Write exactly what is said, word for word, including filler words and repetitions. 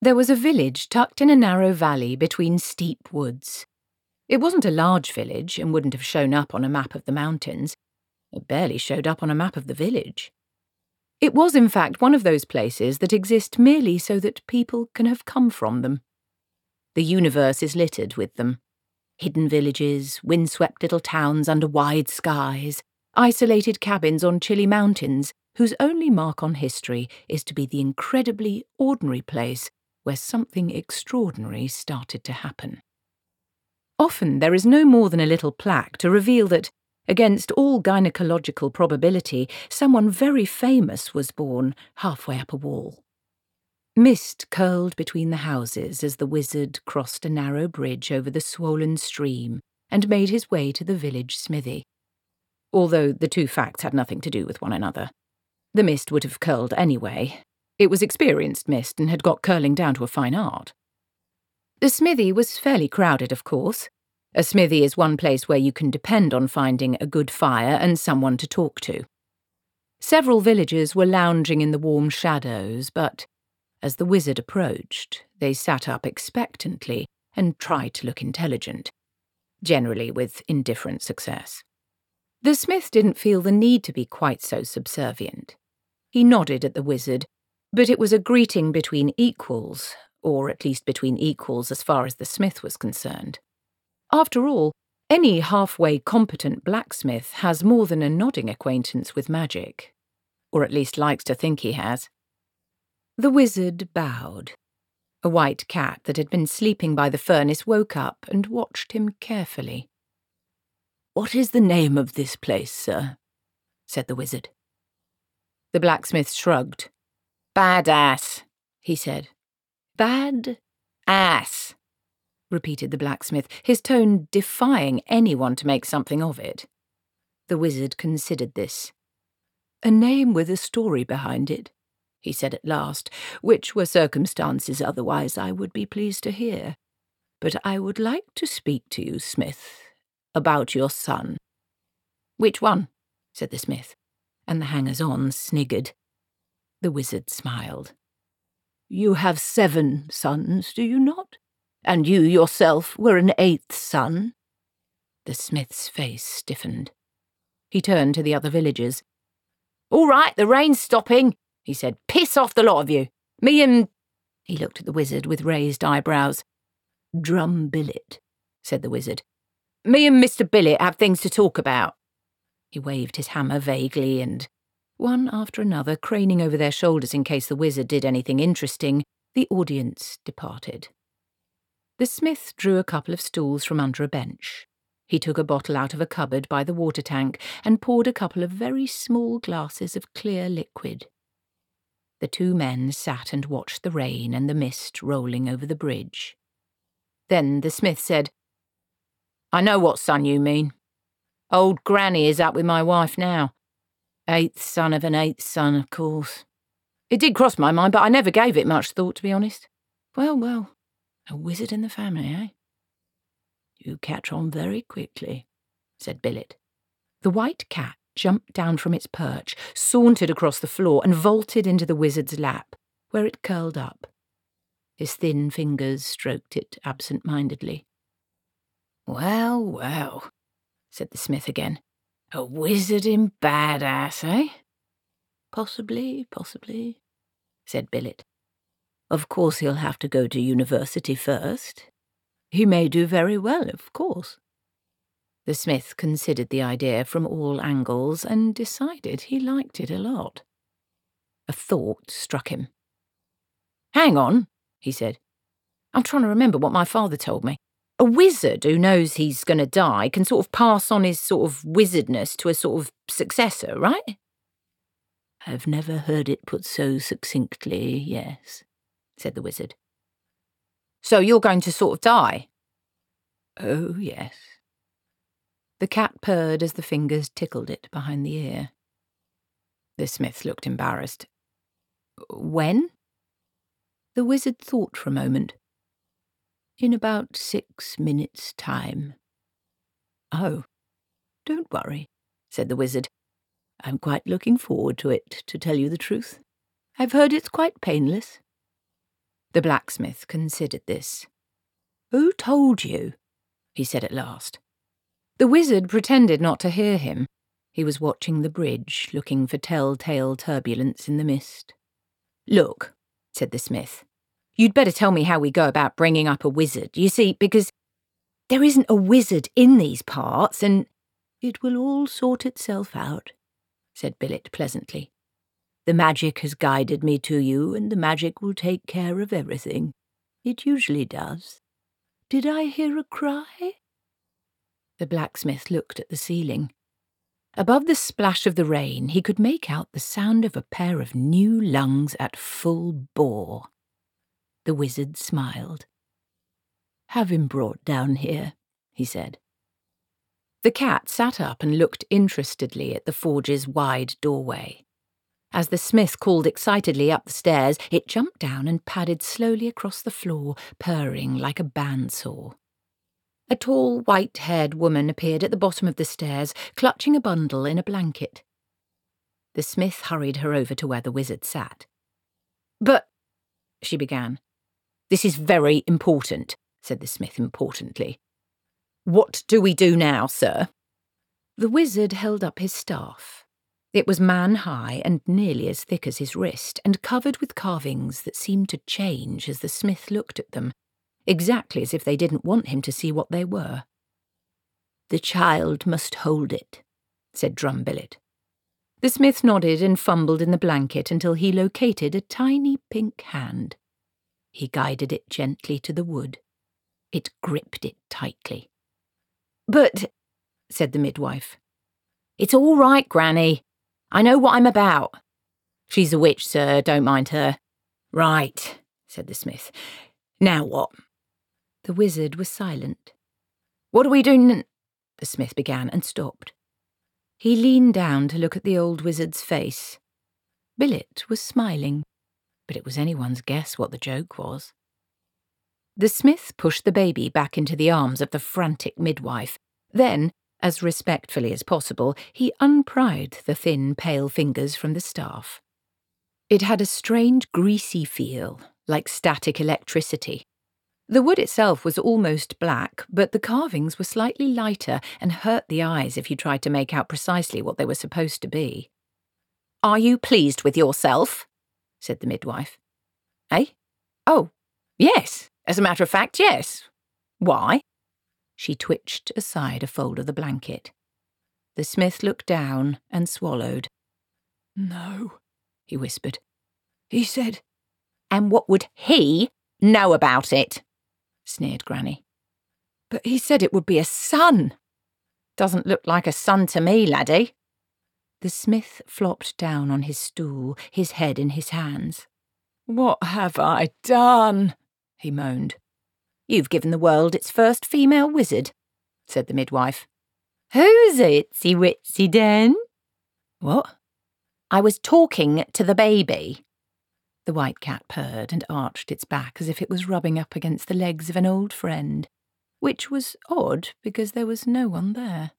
There was a village tucked in a narrow valley between steep woods. It wasn't a large village and wouldn't have shown up on a map of the mountains. It barely showed up on a map of the village. It was, in fact, one of those places that exist merely so that people can have come from them. The universe is littered with them. Hidden villages, windswept little towns under wide skies, isolated cabins on chilly mountains whose only mark on history is to be the incredibly ordinary place where something extraordinary started to happen. Often there is no more than a little plaque to reveal that, against all gynecological probability, someone very famous was born halfway up a wall. Mist curled between the houses as the wizard crossed a narrow bridge over the swollen stream and made his way to the village smithy. Although the two facts had nothing to do with one another. The mist would have curled anyway. It was experienced mist and had got curling down to a fine art. The smithy was fairly crowded, of course. A smithy is one place where you can depend on finding a good fire and someone to talk to. Several villagers were lounging in the warm shadows, but as the wizard approached, they sat up expectantly and tried to look intelligent, generally with indifferent success. The smith didn't feel the need to be quite so subservient. He nodded at the wizard, but it was a greeting between equals, or at least between equals as far as the smith was concerned. After all, any halfway competent blacksmith has more than a nodding acquaintance with magic, or at least likes to think he has. The wizard bowed. A white cat that had been sleeping by the furnace woke up and watched him carefully. "What is the name of this place, sir?" said the wizard. The blacksmith shrugged. "Badass," he said. "Bad ass," repeated the blacksmith, his tone defying anyone to make something of it. The wizard considered this. "A name with a story behind it," he said at last, "which were circumstances otherwise I would be pleased to hear. But I would like to speak to you, Smith, about your son." "Which one?" said the smith, and the hangers-on sniggered. The wizard smiled. "You have seven sons, do you not? And you yourself were an eighth son?" The smith's face stiffened. He turned to the other villagers. "All right, the rain's stopping," he said. "Piss off, the lot of you. Me and—" He looked at the wizard with raised eyebrows. "Drum Billet," said the wizard. "Me and Mister Billet have things to talk about." He waved his hammer vaguely and, one after another craning over their shoulders in case the wizard did anything interesting, the audience departed. The smith drew a couple of stools from under a bench. He took a bottle out of a cupboard by the water tank and poured a couple of very small glasses of clear liquid. The two men sat and watched the rain and the mist rolling over the bridge. Then the smith said, "I know what son you mean. Old Granny is up with my wife now. Eighth son of an eighth son, of course. It did cross my mind, but I never gave it much thought, to be honest. Well, well, a wizard in the family, eh?" "You catch on very quickly," said Billet. The white cat jumped down from its perch, sauntered across the floor, and vaulted into the wizard's lap, where it curled up. His thin fingers stroked it absent-mindedly. "Well, well," said the smith again. "A wizard in Badass, eh?" "Possibly, possibly," said Billet. "Of course he'll have to go to university first. He may do very well, of course." The smith considered the idea from all angles and decided he liked it a lot. A thought struck him. "Hang on," he said. "I'm trying to remember what my father told me. A wizard who knows he's going to die can sort of pass on his sort of wizardness to a sort of successor, right?" "I've never heard it put so succinctly, yes," said the wizard. "So you're going to sort of die?" "Oh, yes." The cat purred as the fingers tickled it behind the ear. The smith looked embarrassed. "When?" The wizard thought for a moment. "In about six minutes' time." "Oh, don't worry," said the wizard. "I'm quite looking forward to it, to tell you the truth. I've heard it's quite painless." The blacksmith considered this. "Who told you?" he said at last. The wizard pretended not to hear him. He was watching the bridge, looking for telltale turbulence in the mist. "Look," said the smith, "you'd better tell me how we go about bringing up a wizard, you see, because there isn't a wizard in these parts, and—" "It will all sort itself out," said Billet pleasantly. "The magic has guided me to you, and the magic will take care of everything. It usually does. Did I hear a cry?" The blacksmith looked at the ceiling. Above the splash of the rain, he could make out the sound of a pair of new lungs at full bore. The wizard smiled. "Have him brought down here," he said. The cat sat up and looked interestedly at the forge's wide doorway. As the smith called excitedly up the stairs, it jumped down and padded slowly across the floor, purring like a bandsaw. A tall, white-haired woman appeared at the bottom of the stairs, clutching a bundle in a blanket. The smith hurried her over to where the wizard sat. "But—" she began. "This is very important," said the smith importantly. "What do we do now, sir?" The wizard held up his staff. It was man-high and nearly as thick as his wrist, and covered with carvings that seemed to change as the smith looked at them, exactly as if they didn't want him to see what they were. "The child must hold it," said Drum Billet. The smith nodded and fumbled in the blanket until he located a tiny pink hand. He guided it gently to the wood. It gripped it tightly. "But," said the midwife. "It's all right, Granny. I know what I'm about." "She's a witch, sir, don't mind her." "Right," said the smith. "Now what?" The wizard was silent. "What do we do n—" the smith began and stopped. He leaned down to look at the old wizard's face. Billet was smiling, but it was anyone's guess what the joke was. The smith pushed the baby back into the arms of the frantic midwife. Then, as respectfully as possible, he unpried the thin, pale fingers from the staff. It had a strange, greasy feel, like static electricity. The wood itself was almost black, but the carvings were slightly lighter and hurt the eyes if you tried to make out precisely what they were supposed to be. "Are you pleased with yourself?" said the midwife. "Eh? Oh, yes. As a matter of fact, yes. Why?" She twitched aside a fold of the blanket. The smith looked down and swallowed. "No," he whispered. "He said—" "And what would he know about it?" sneered Granny. "But he said it would be a son." "Doesn't look like a son to me, laddie." The smith flopped down on his stool, his head in his hands. "What have I done?" he moaned. "You've given the world its first female wizard," said the midwife. "Who's itsy witsy den?" "What?" "I was talking to the baby." The white cat purred and arched its back as if it was rubbing up against the legs of an old friend, which was odd because there was no one there.